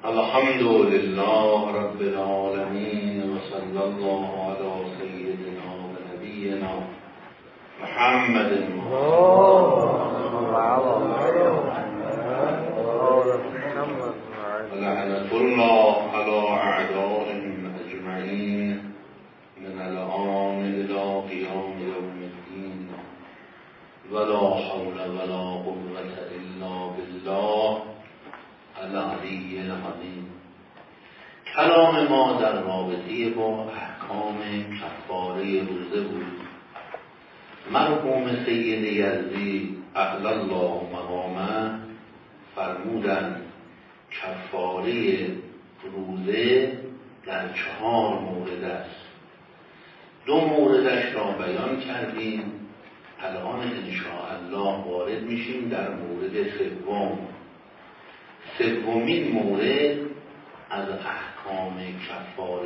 الحمد لله رب العالمين وصلى الله على سيدنا ونبينا محمد ولعنة الله على أعدائهم أجمعين من الآن إلى قيام يوم الدين ولا حول ولا قوة إلا بالله العلی الحمید. کلام ما در رابطه با احکام کفاره روزه بود. مرحوم سید یزدی اعلی الله مقامه فرمودند کفاره روزه در 4 مورد است. 2 موردش را بیان کردیم. الان انشاءالله وارد میشیم در مورد سوم. سومین مورد از احکام کفاره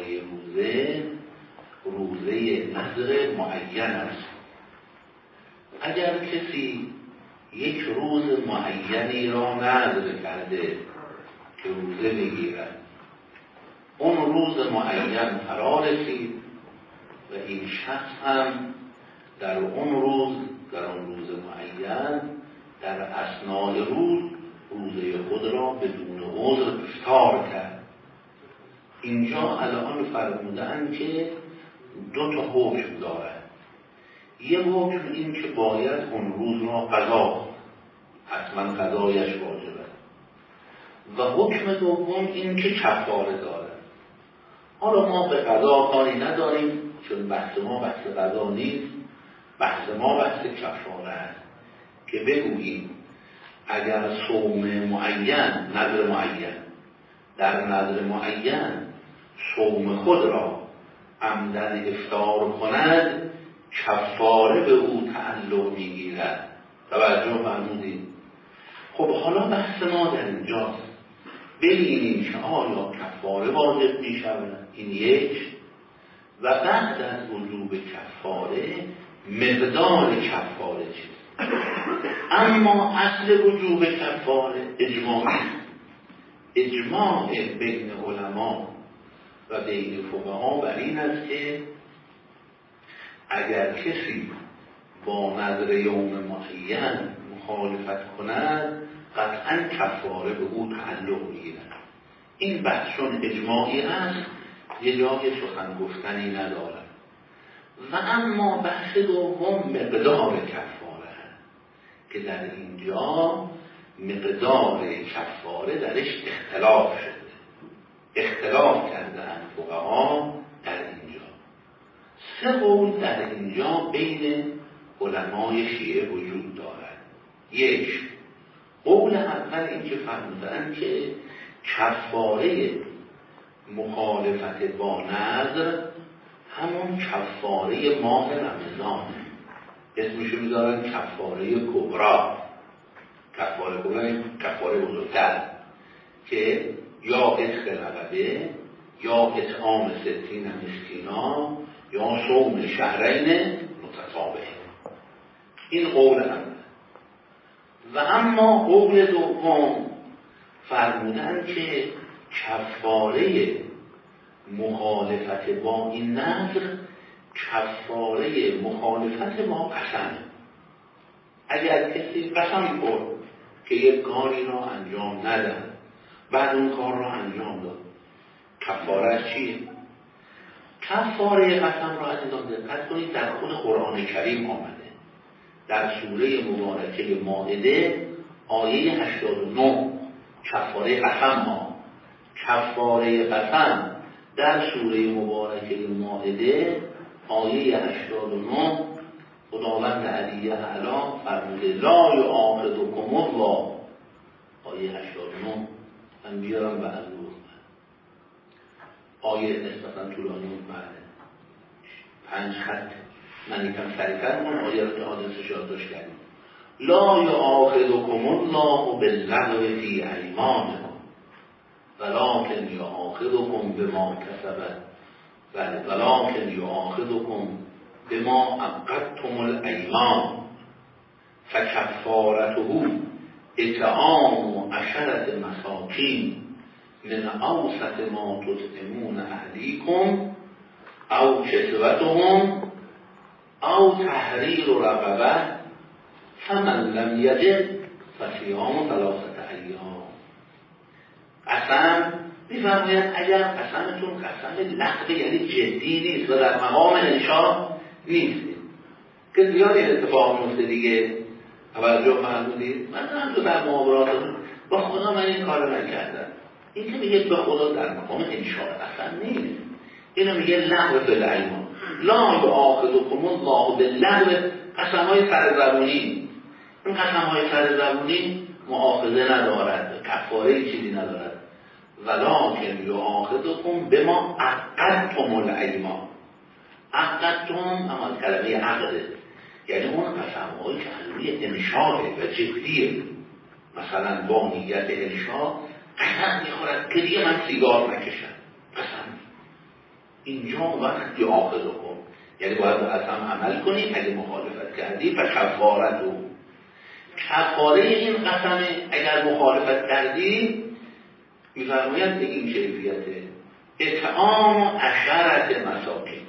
روزه نذر معین است. اگر کسی یک روز معینی را نذر کرده که روزه بگیرد، اون روز معین فرا رسید و این شخص هم در اون روز معین در اثناء روز روزه خود را بدون عذر افطار کرد. اینجا الان فرمودن که 2 تا حکم دارد. یه حکم این که باید اون روز را قضا، حتما قضایش واجبه، و حکم دوم این که کفاره دارد. حالا ما به قضا کاری نداریم چون بحث ما بحث قضا نیست، بحث ما بحث کفاره است که بگوییم اگر صوم معین، نذر معین، در نذر معین صوم خود را عمدن افطار کند، کفاره به او تعلق میگیرد. توجه فرمودید؟ خب حالا بحث ما در اینجاست ببینیم که آیا کفاره واجب میشود، این یک، و بعد از وجوب کفاره مقدار کفاره چیست. اما اصل وجوب کفاره اجماع بین علما و بین فقها بر این است که اگر کسی با نذر یوم معین مخالفت کند قطعا کفاره به او تعلق میگیرد. این بحث چون اجماعی است یه جای سخن گفتنی ندارد. و اما بحث دوم مقدار کفاره هست که در اینجا مقدار کفاره درش اختلاف شده، اختلاف کردن فقها در اینجا. 3 قول در اینجا بین علمای شیعه وجود دارد. یک، قول اول این که فرمودن که کفاره مخالفت با نذر همون کفاره ماه رمضان، اسمشو میذارن کفاره کبرا. کفاره کبرا این کفاره بزرگتر که یا عتق رقبه یا اطعام 60 مسکینا یا صوم شهرین متتابع. این قول اول. و اما قول دوم فرمودن که کفاره مخالفت با این نذر کفاره مخالفت با قسم. اگر کسی قسم خورد که یک کاری را انجام ندهد، بعد اون کار را انجام داد، کفارهش چیه؟ کفاره قسم را عزیزان دقت کنید در خود قرآن کریم آمده. در سوره مبارکه مائده آیه 89 کفاره قسم ها. کفاره قسم در سوره مبارکه مائده آیه 89 خداوند علی اعلی فرموده لا یؤاخذکم الله. آیه 89 من بیارم بعد آیه نسبتا طولانی اومده 5 خط، من یکم سریع‌تر کنم آیه رو که آدرسش یادداشت کردیم. لا یؤاخذکم الله باللغو فی ایمانکم ولکن یؤاخذکم بما کسبت ولکن یؤاخذکم بما عقدتم الایمان فکفارته اطعام 10 مساکین من اوسط ما تطعمون اهلیکم او کسوتهم او تحریر رقبه فمن لم یجد فصیام 3 ایام. قسم میفرماید اگر قسمتون قسم لغو یعنی جدی نیست و در مقام انشاء نیست که زیادی اتفاق میفته دیگه. توجه فرمودید؟ مثلا تو در محاوراتتون با خدا من این کارو نکردم، این که میگه به خدا در مقام انشاء اصلا نیست. اینو میگه لغو فی الایمان، لا یؤاخذکم الله باللغو. قسم‌های سرزبونی، این قسم‌های سرزبونی مؤاخذه ندارد، کفاره چیزی ندارد. ولکن یؤاخذکم بما عقدتم الایمان. عقدتم اما کلمه عقده، یعنی اون قسم‌هایی که روی انشاء و جدیه. مثلا با نیت انشاء قسم میخورد که دیگه من سیگار نکشم، قسم. اینجا وقت یؤاخذکم یعنی باید به قسم عمل کنی. اگه مخالفت کردی فکفارت رو کفاره این قسم اگر مخالفت کردی میفرماید به این کیفیته: اطعام 10 مساکین.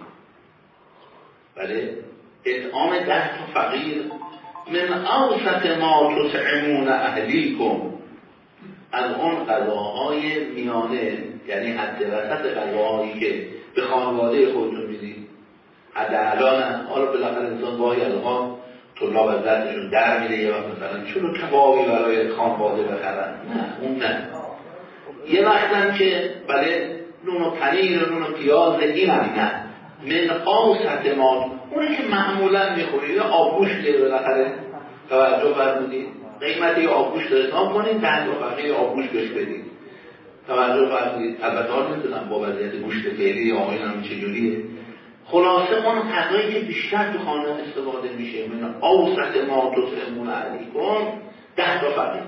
بله، اطعام 10 تا فقیر. من اوسط ما تطعمون اهلیکم، از اون غذاهای میانه، یعنی حد وسط غذاهایی که به خانواده خودتون میدید. حد الان حالا بالاخره انسان باید الان طلاب از دستشون در میره یا مثلا چون کبابی برای خانواده بخرن، نه اون نه. یه وقتم که بله نون و پنیر و نون و پیاز، این هم نه. من اوسط ما، اونی که معمولا میخورید یا آبگوشت بالاخره. توجه فرمودید؟ قیمتی آبگوشت رو حساب کنید، 10 تا فقیر آبگوشت بهش بدید. توجه فرمودید؟ البته ها نمیدونم با وضعیت گوشت فعلی آقایون چجوریه. خلاصه اون غذایی که بیشتر تو خانه استفاده میشه، من اوسط ما تطعمون اهلیکم، 10 تا فقیر.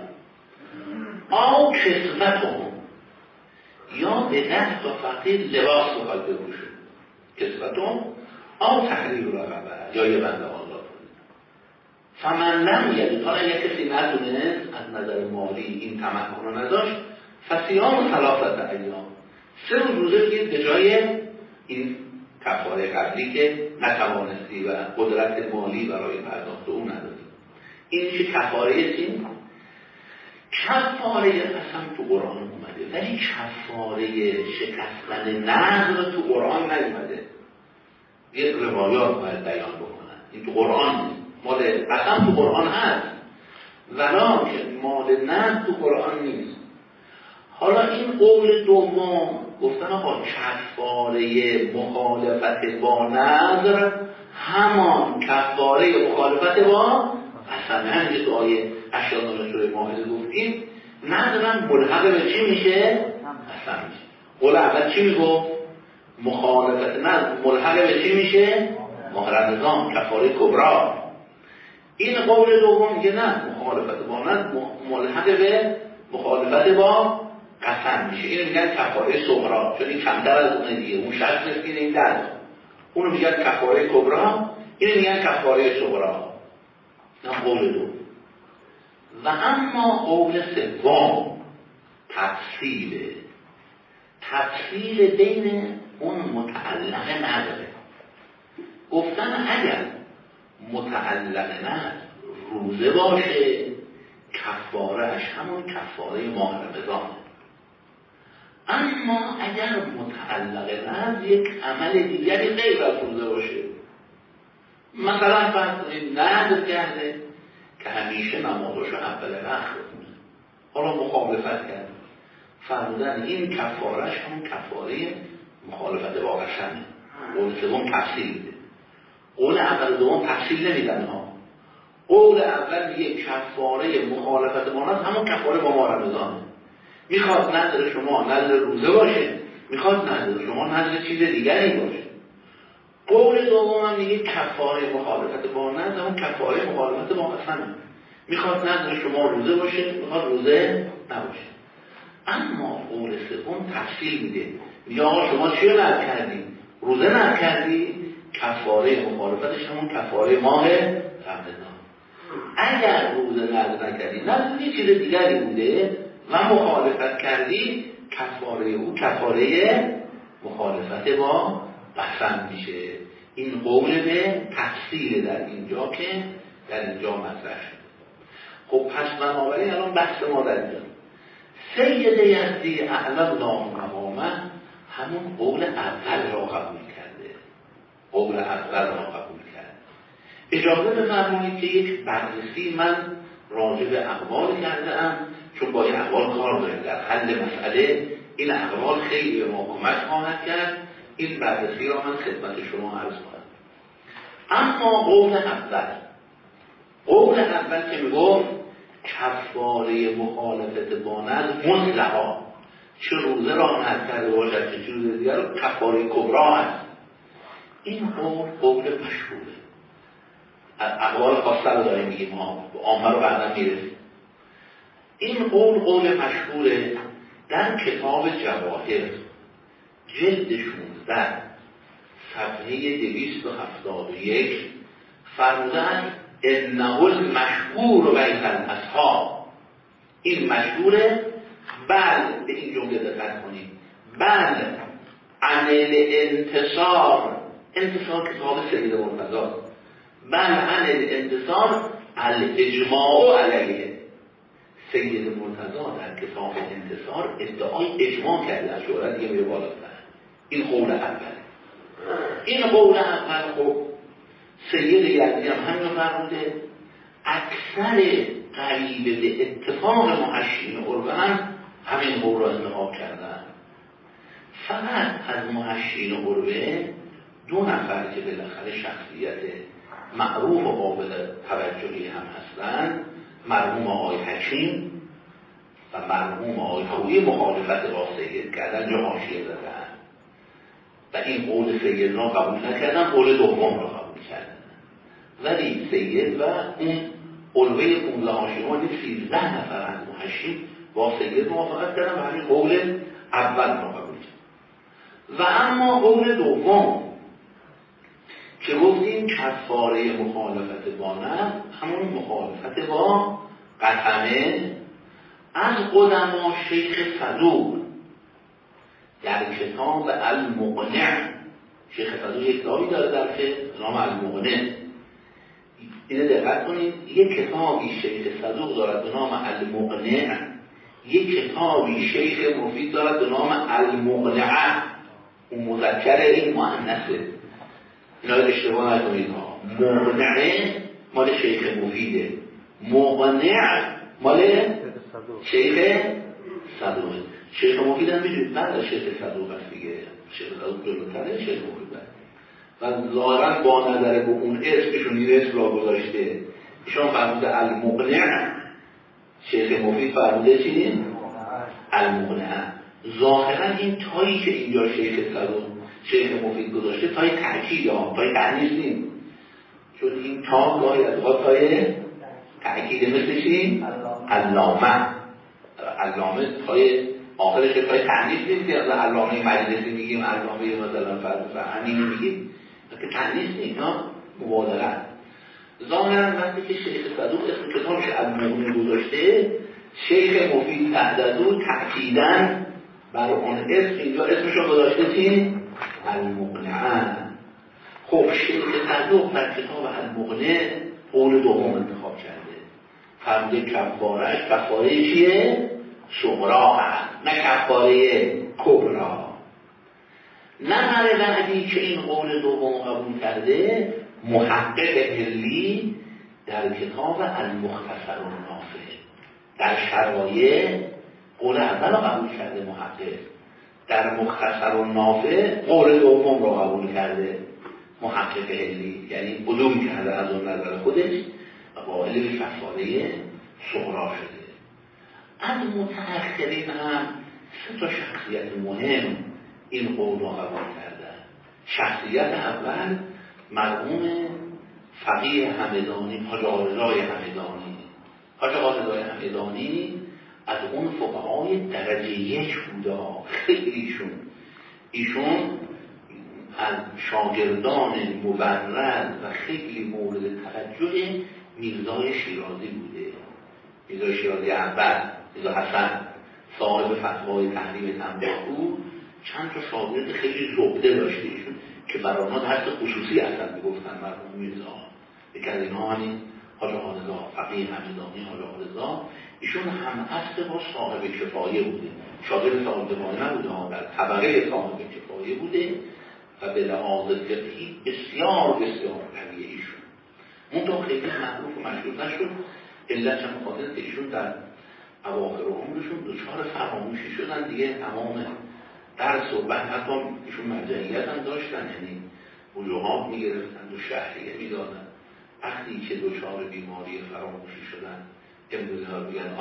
او کسوتهم، یا به 10 تا فقیر لباس بخواد بپوشه. کسوتهم او تحریر رقبه، یا یه بنده آزاد کنید. فمن لم یجد، حالا اگه کسی نتونست از نظر مالی این تمکن رو نداشت، فصیام 3 ایام، 3 روزه بگید به جای این کفاره قبلی که نتوانستی و قدرت مالی برای پرداخت اون نداری. این چه کفاره چی؟ کفاره قسم تو قرآن اومده، ولی کفاره شکستن نذر تو قرآن نیومده. یک روایات باید بیان بکنن، این تو قرآن نیست. مال قسم تو قرآن هست ولکن مال نذر تو قرآن نیست. حالا این قول دوم گفتن آقا کفاره مخالفت با نذر همان کفاره مخالفت با قسم. همین تو آیه 89 سوره مائده گفتیم نذرم ملحق به چی میشه؟ قسم میشه. قول اول چی میگفت؟ مخالفت نذر ملحق به چی میشه؟ ماه رمضان، کفاره کبرا. این قول دوم میگه نه، مخالفت با نذر ملحق به مخالفت با قسم میشه. اینو میگن کفاره صغرا، چون این کمتر از اون دیگه. اون 60 مسکین، این 10. اونو میگن کفاره کبرا، اینو میگن کفاره صغرا. نه قول دو. و اما قول سوم تفصیل بین اون متعلق نداره. گفتن اگر متعلق نداره روزه باشه کفارهش همون کفاره ماه رمضانه. اما اگر متعلق نذر یک عمل دیگری غیر از روزه باشه، مثلا فرض کنید نذر کرده که همیشه نمازشو اول وقت بخونه، حالا مخالفت کرده، فرمودن این کفارهش همون کفاره مخالفت با قسمه. قول سوم تفصیل میده، قول اول دوم تفصیل نمیدن ها. قول اول میگه کفاره مخالفت با نذر همون کفاره با ماه رمضانه. میخواد نذر شما نذر روزه باشه، میخواد نذر شما نذر چیز دیگری باشه. قول دوم هم میگه کفاره مخالفت با نذر همون کفاره مخالفت با قسمه. میخواد نذر شما روزه باشه، میخواد روزه نباشه. اما قول سوم تفصیل میده، میگه آقا شما چی رو نذر کردی؟ روزه نذر کردی، کفاره مخالفتش همون کفاره ماه رمضان. اگر روزه نذر نکردی، نذر یه چیز دیگری بوده و مخالفت کردی، کفاره او کفاره مخالفت با قسم میشه. این قول به تفسیر در اینجا که در اینجا مطرح شد. خب پس بنابراین الان بحث ما در اینجا سید یزدی اعلی الله مقامه همون قول اول را قبول کرده، قول اول را قبول کرده. اجازه بفرمایید که یک بررسی من راجع به اقوال کرده ام، چون با این اقوال کار داریم در حل مسئله. این اقوال خیلی به ما کمک خواهد کرد. این بررسی را من خدمت شما عرض کنم. اما قول اول که میگفت کفاره مخالفت با نذر مطلقا، چه روزه را نذر باشد چه روزه دیگر رو کفاره کبرا هست. این قول مشهوره. اقوال خاصه رو داریم میگیم، عامه رو بعدا میرسیم. این قول مشهوره. در کتاب جواهر جلد 16 صفحه 271 فرمودند انه المشهور بین الاصحاب. این مشهوره. بل به این جمله دقت کنید، بل عن الانتصار کتاب سید مرتضی، بل عن الانتصار الاجماع علیه. سید مرتضی در کتاب انتصار ادعای اجماع کرده از شورا دیگه میره بالاتر. این قول اول. این قول اول خب سید یزدی هم همین فرموده. اکثر قریب به اتفاق محشین قربه هم همین قول را انتخاب کردن. فقط از محشین قربه 2 نفر که بالاخره شخصیت معروف و قابل توجهی هم هستند، مرحوم آقای حکیم و مرحوم آقای خویی مخالفت با سید کردن، جا حاشیه زدن و این قول سید را قبول نکردن، قول دوم را قبول کردن. ولی سید و اون علوه 15 حاشیه 13 نفر از محشین با سید موافقت کردن و همین قول اول را قبول کردن. و اما قول دوم که گفتیم کفاره مخالفت با نذر، همون مخالفت با قسمه، از قدما شیخ صدوق در کتاب المقنع. شیخ صدوق یک کتابی داره در که نام المقنع. اینه دقت کنید، یک کتابی شیخ صدوق دارد به نام المقنع، یک کتابی شیخ مفید دارد به نام المقنع. اون مذکر، این مؤنثه. اینا رو اشتباه نکنید ها. مقنع مال شیخ مفیده، مقنع مال شیخ صدوق. شیخ مفید هم میدونید بعد شیخ صدوق هست دیگه. شیخ صدوق جلوتره، شیخ مفید هست و ظاهرا با نظر به اون اسمشون این اسم را گذاشته. ایشان فرموده المقنع، شیخ مفید فرموده چی؟ المقنع. ظاهرا این تایی که اینجا شیخ صدوق شیخ مفید گذاشته تای تأکید ها، تای تأنیث نیست، چون این تا گاهی از اوقات تای تأکیده، مثل چی؟ علامه. علامه تای آخرش تای تأنیث نیست که از علامه مجلسی میگیم، علامه مثلا فرهنگی میگیم که تأنیث نیست ها، مبادره. ظاهرا وقتی که شیخ صدوق اسم کتابش المقنع گذاشته، شیخ مفید تحدثو تأکیدن بر اون اسم اینجا اسمشو گذاشته چی؟ المقنع. خب شیخ صدوق در کتاب المقنع قول دوم انتخاب کرده، فرموده کفاره چیه؟ صغرا هست، نه کفاره کبرا. نظر بعدی که این قول دوم قبول کرده محقق علی در کتاب المختصر النافع، در شرایع قول اول را قبول کرده محقق، در مختصر النافع قول دوم را قبول کرده محقق علی، یعنی علوم کرده از اون نظر خودش و قائل به کفاره صغرا شده. از متأخرین هم 3 شخصیت مهم این قول را قبول کردن. شخصیت اول مرحوم فقیه همدانی، حاج آقارضای همدانی. حاج آقارضای همدانی از اون فقهای درجه 1 بوده، خیلیشون. ایشون از شاگردان مبرز و خیلی مورد توجه میرزای شیرازی بوده. میرزای شیرازی اول، میرزا حسن صاحب فتوای تحریم تنباکو چند تا شاگرد خیلی زبده داشته ایشون که برای آنها درس خصوصی اصلا میگفتن مرحوم میرزا. یکی از اینها همین حاج آقارضا، فقیه همدانی حاج آقارضا. ایشون هم اصل با صاحب کفایه بوده، شاگرد صاحب کفایه نبوده، در طبقه صاحب کفایه بوده و به لحاظ فقهی بسیار بسیار قویه ایشون. منطقه خیلی معروف و مشهور نشد. علت هم خاطر که ایشون در اواخر عمرشون دچار فراموشی شدن دیگه، تمام درس و بعد حتی ایشون مرجعیت هم داشتن، یعنی وجوهات میگرفتن و شهریه میدادن. وقتی که دچار بیماری فراموشی شدن، امروزه ها بگن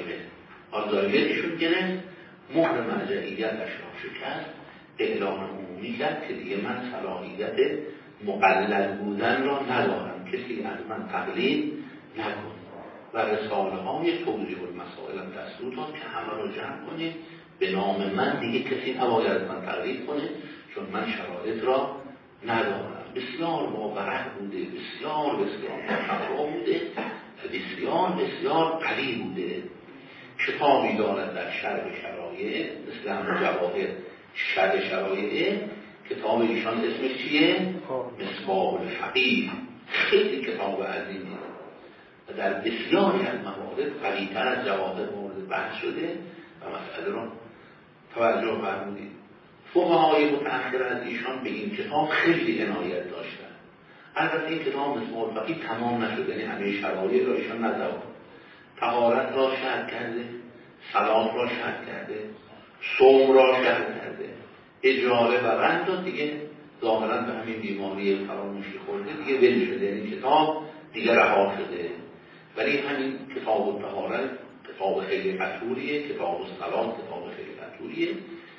آلزایمر ایشون گرفت، مهر مرجعیتش را شکست، اعلان عمومی کرد که دیگه من صلاحیت مقلد بودن را ندارم، کسی از من تقلید نکنه و رساله های توضیح المسائل هم دستور داد که همه رو جمع کنید به نام من، دیگه کسی نباید از من تقلید کنه چون من شرایط را ندارم. بسیار باورق بوده، بسیار بسیار متقوا بوده و بسیار بسیار قوی بوده. کتابی دارد در شرح شرایع، مثل همون جواهر شرح شرایع. کتاب ایشان اسمش چیه؟ مصباح الفقیه. خیلی کتاب عظیمی و در بسیاری از موارد قوی‌تر از جواهر مورد بحث شده و مسئله را توجه فرمودید. فقهای متأخر از ایشان به این کتاب خیلی عنایت داشتن. البته این کتاب مصباح الفقیه تمام نشده، یعنی همه شرایط را ایشان ندارد. طهارت را شرح کرده، صلات را شرح کرده، صوم را شرح کرده، اجاره و رند دیگه ظاهرا به همین بیماری فراموشی خورده دیگه ول شده، یعنی کتاب دیگه رها شده. ولی همین کتاب الطهارت کتاب خیلی قطوریه، کتاب الصلات کتاب خیلی قطوریه.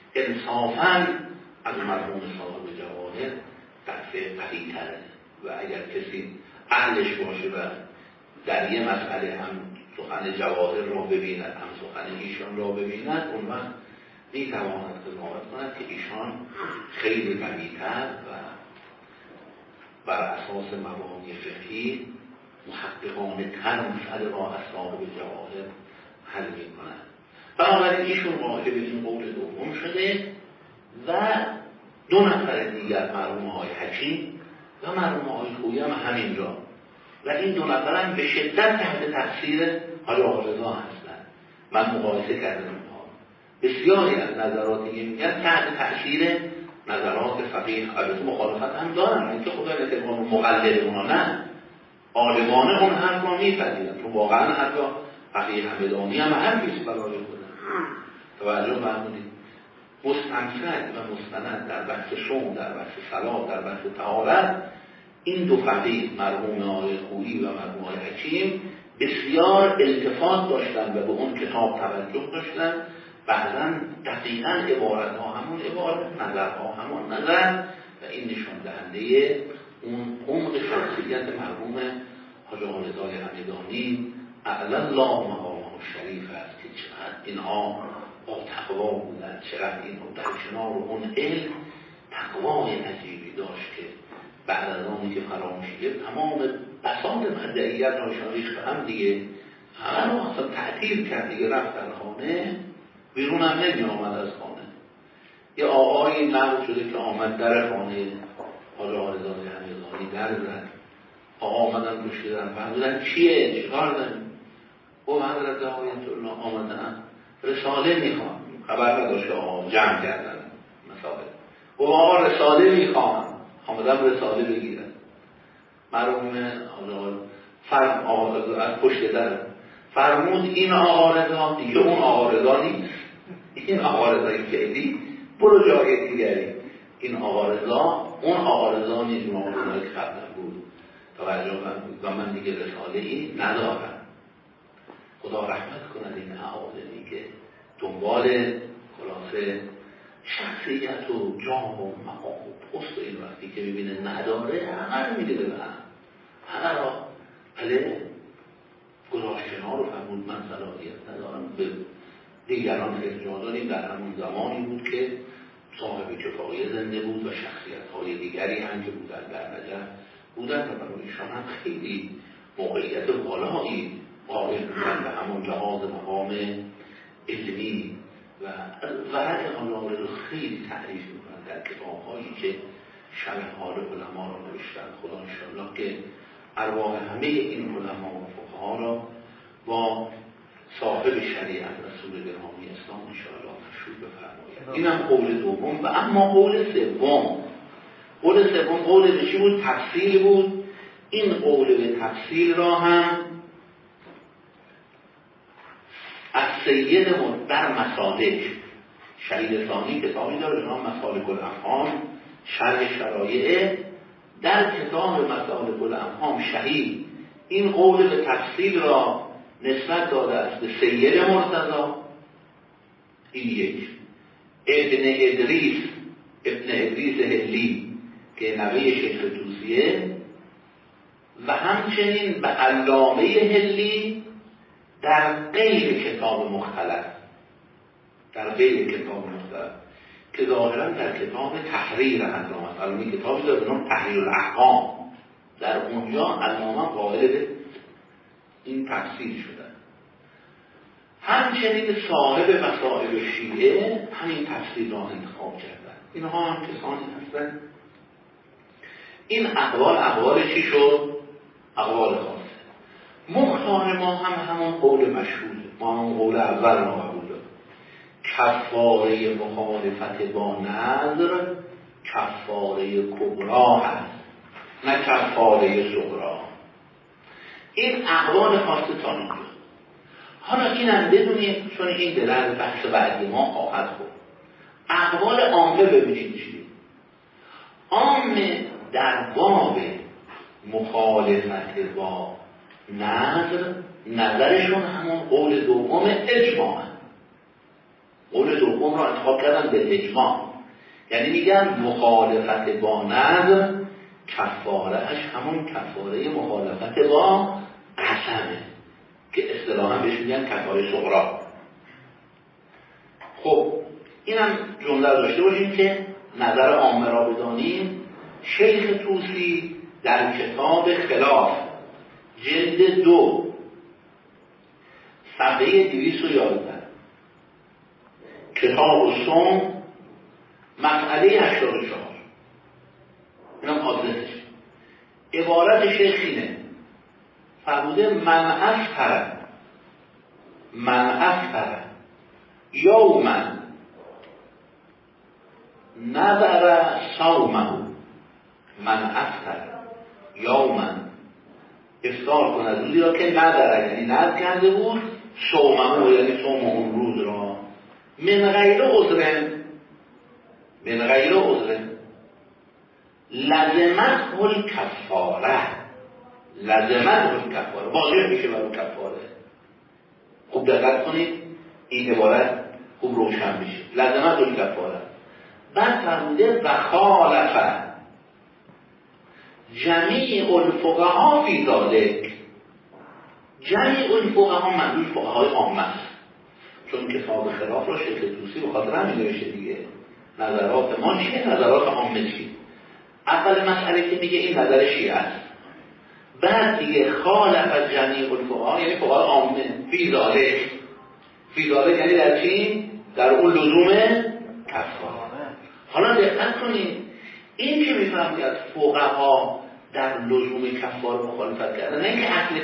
انصافاً از مرحوم صاحب جواهر دفعه قوی تره و اگر کسی اهلش باشه و در یه مسئله هم سخن جواهر را ببیند هم سخن ایشان را ببیند، اون وقت میتواند قضاوت کند که ایشان خیلی قوی‌تر و بر اساس مبانی فقهی محققانه تر مسئله را از صاحب جواهر حل میکنند. بنابراین ایشون واجب این قول دوم شده و دو نفر دیگر مرحوم آقای حکیم و مرحوم آقای خویی هم همینجا و این دو نفر هم به شدت تحت تاثیر حاج آقارضا هستند. من مقایسه کردم اینها، بسیاری از نظراتی میگن تحت تاثیر نظرات فقیه، البته مخالفت هم دارن، اینکه خدا نتیجه مقلد اونا نه، عالمانه اون حرف را میپذیرن، تو واقعا حتی فقیه همدانی هم حرفیست برای خودن. توجه فرمودید، مستنفذ و مستند در بحث شوم، در بحث صلات، در بحث طهارت، این دو فقیه مرحوم آقای خویی و مرحوم آقای حکیم بسیار التفات داشتن و به اون کتاب توجه داشتن. بعضا دقیقاً عبارتها همون عبارت، نظرها همون نظر و این نشان دهنده اون عمق شخصیت مرحوم حاج آقارضا همدانی اعلی الله مقامه الشریف است که چقدر اینها با تقوا بودن، چقدر اینها در کنار اون علم تقوای عجیبی داشت که بعد از آنی که فراموشیده تمام بساط مرجعیت را ریخت هم دیگه، همه رو اصلا تعطیل کرد دیگه، رفت در خانه، بیرون هم نمی آمد از خانه. یه آقایی نقل شده که آمد در خانه حاج آقارضا همدانی در زد، آقا آمدن روش کردن فرمودن چیه؟ چیکار داریم؟ او حضرت آیت الله آمدن رساله میخوام، خبر نداشته آقا جمع کردن مسائل، او آقا رساله میخوام، آمدن رساله بگیرن. مرحوم از پشت در فرمود این آقارضا دیگه اون آقارضا نیست، این آقارضای فعلی برو جای دیگری، این آقارضا اون آقارضا نیست، اون آقارضایی که قبلا بود. توجه فرمود و من دیگه رساله ای ندارم. خدا رحمت کند این عالمی که دنبال خلاصه شخصیت و جام و مقام و پست و این وقتی که ببینه نداره همه رو میده به همه را بله گذاشتنا رو فرمود من صلاحیت ندارم. به دیگران ارجاع داریم. در همون زمانی بود که صاحب کفایه زنده بود و شخصیت های دیگری هم که بودن در نجف بودن و برای ایشان هم خیلی موقعیت بالایی قائل بودن به همون لحاظ مقام علمی و از ورق علامه رو خیلی تعریف میکنن در کتاب‌هایی که شرح حال علما رو نوشتن. خدا انشاءالله که ارواح همه این علما و فقها را با صاحب شریعت رسول گرامی اسلام انشاءالله مشهود بفرماید. اینم قول دوم. و اما قول سوم، قول به چی بود؟ تفصیل بود. این قول به تفصیل را هم از سید در مسالک شهید ثانی کتابی داره به نام مسالک الافهام شرح شرایع. در کتاب مسالک الافهام شهید این قول به تفصیل را نسبت داده است به سید مرتضی. این یک. ابن ادریس هلی که نوه شیخ طوسیه و همچنین به علامه هلی در غیر کتاب مختلف که ظاهرا در کتاب تحریر علامه علامه کتابی داره به نام تحریر الاحکام. در اونجا علامه قائل به این تفصیل شدن. همچنین صاحب مسائل شیعه همین تفصیل را انتخاب کردن. اینها هم کسانی هستن. این اقوال چی شد؟ اقوال خاصه. مختار ما هم همون قول مشهوده. ما هم قول اول را قبول داریم. کفاره مخالفت با نظر کفاره کبرا هست، نه کفاره صغرا. این اقوال خاصه تا اینجا. حالا اینم بدونید چون این در بحث بعدی ما خواهد بود. اقوال عامه ببینید چیه. عامه در باب مخالفت با نظرشون همون قول دوم اجماع. قول دوم را انتخاب کردن به اجماع. یعنی میگن مخالفت با نظر کفارهش همون کفاره مخالفت با قسمه که اصطلاحاً بهش میگن کفاره صغرا. خب اینم جمله رو داشته باشیم که نظر عامه را بدانیم. شیخ طوسی در کتاب خلاف جلد 2 صفحه 211 کتاب الصوم مسئله 84 اینم آدرسش عبارت شیخ اینه. فرموده من افطر یوما نذر صومه. من افطر یوما افطار کند روزی را که نداره، یعنی نذر کرده بود، صومه یعنی صوم اون روز را، من غیر عذر لزمت الکفاره واجب میشه برای کفاره. خوب دقت کنید این عبارت خوب روشن میشه. لزمت الکفاره. بعد فرموده و خالف جمیع الفقها فی ذلک. جمیع الفقها منظور فقهای عامه است، چون کتاب خلاف را شیخ طوسی به خاطر همین نوشته دیگه. نظرات ما چیه؟ نظرات عامه چیه؟ اول مسئله که میگه این نظر شیعه است. بعد دیگه خالف از جمیع الفقها یعنی فقهای عامه فی ذلک یعنی در چی؟ در اون لزوم کفاره. حالا دقت کنید این که میفهمید از فقها در لزوم کفاره مخالفت کردن، نه اینکه اصل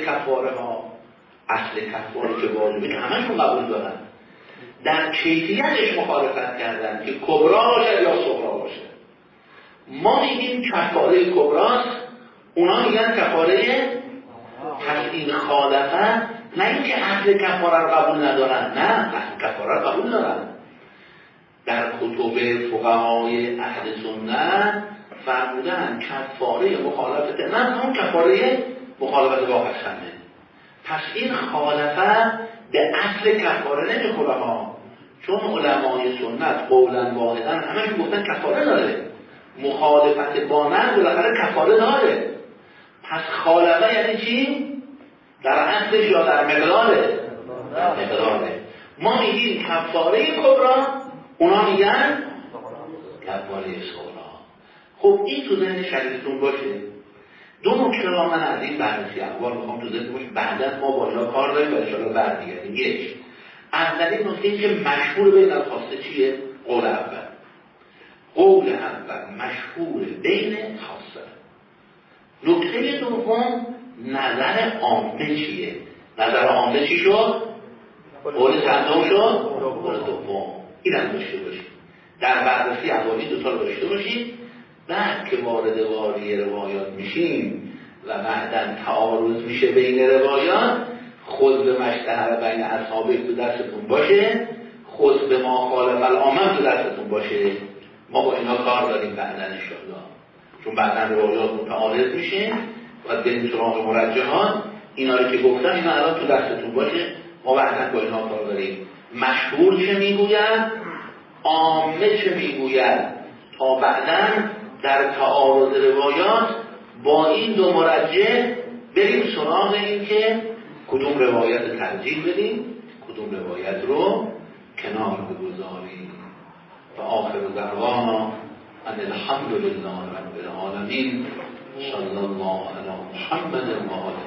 کفاره که واجبه که همشون قبول دارن، در کیفیتش مخالفت کردن که کبرا باشه یا صغرا باشه. ما میگیم کفاره کبراست، اونا میگن کفاره. پس این خالفت نه اینکه اصل کفاره رو قبول ندارن، نه اصل کفاره رو قبول دارن. در کتب فقهای اهل سنت فرمودن کفاره مخالفت نه همون کفاره مخالفت با قسمه. پس این خالفت به اصل کفاره نمیخوره ها، چون علمای سنت قولا واحدا همش گفتن کفاره داره. مخالفت با نظر بالاخره کفاره داره. پس خالفه یعنی چی؟ در اصلش یا در مقداره؟ ما میگیم کفاره کبرا، اونا میگن کفاره صغرا. خب این تو ذهن شریفتون باشه. دو نکته را من از این بررسی اقوال میخوام تو ذهن باشه. بعدا ما با اینا کار داریم و ان شاءالله بعد دیگه. یک، اولین نکته که مشهور بین الخاصه چیه؟ قول اول. قول اول مشهور بین خاصه. نکته دوم نظر عامه چیه؟ نظر عامه چی شد؟ قول چندم شد؟ قول دوم. این هم داشته باشید. در بررسی عناوین دوتا رو داشته باشید. بعد که وارد واقعی روایات میشیم و بعداً تعارض میشه بین روایات، خود به مشتهر بین اصحابه تو دستتون باشه، خود به ما خالف العامه تو دستتون باشه. ما با اینا کار داریم بعداً انشاءالله، چون بعداً روایات متعارض میشه و بریم سراغ مرجحات. اینا رو که گفتم اینا الان تو دستتون باشه، ما بعداً با اینا کار داریم. مشهور چه میگوید، عامه چه میگوید، تا بعداً در تعارض روایات با این دو مرجح بریم سراغ این که کدوم روایت ترجیح بدیم، کدوم روایت رو کنار بگذاریم. و آخر دعوانا ان الحمد لله رب العالمین. صلی الله علی محمد و آله